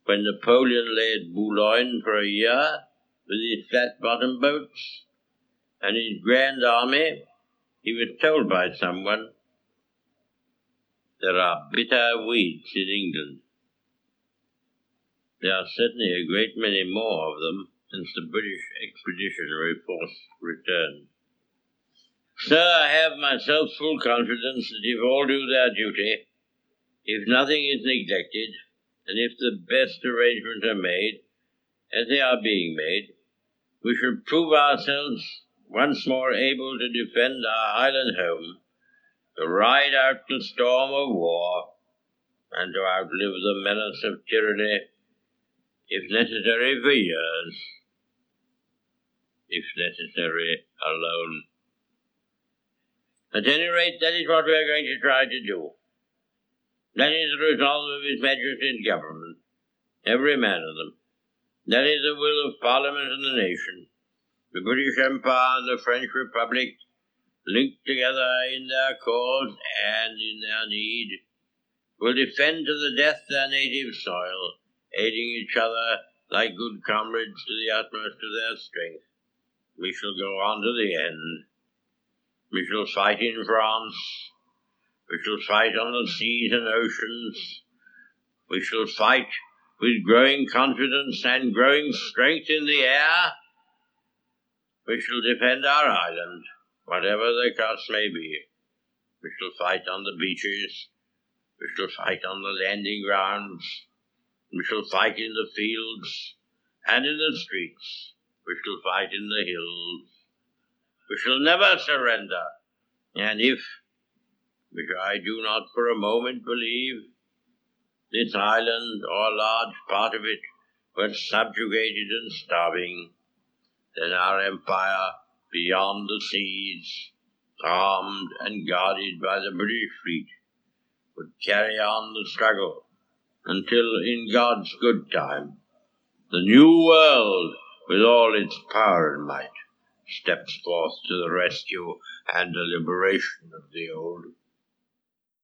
when Napoleon lay at Boulogne for a year with his flat-bottomed boats and his grand army, he was told by someone, "There are bitter weeds in England." There are certainly a great many more of them since the British Expeditionary Force returned. Sir, I have myself full confidence that if all do their duty, if nothing is neglected, and if the best arrangements are made, as they are being made, we shall prove ourselves once more able to defend our island home, to ride out the storm of war, and to outlive the menace of tyranny, if necessary for years, if necessary alone. At any rate, that is what we are going to try to do. That is the resolve of His Majesty's government, every man of them. That is the will of Parliament and the nation. The British Empire and the French Republic, linked together in their cause and in their need, will defend to the death their native soil, aiding each other like good comrades to the utmost of their strength. We shall go on to the end. We shall fight in France. We shall fight on the seas and oceans. We shall fight with growing confidence and growing strength in the air. We shall defend our island, whatever the cost may be. We shall fight on the beaches. We shall fight on the landing grounds. We shall fight in the fields and in the streets. We shall fight in the hills. We shall never surrender. And if, which I do not for a moment believe, this island or a large part of it were subjugated and starving, then our empire beyond the seas, armed and guarded by the British fleet, would carry on the struggle until, in God's good time, the new world, with all its power and might, steps forth to the rescue and the liberation of the old.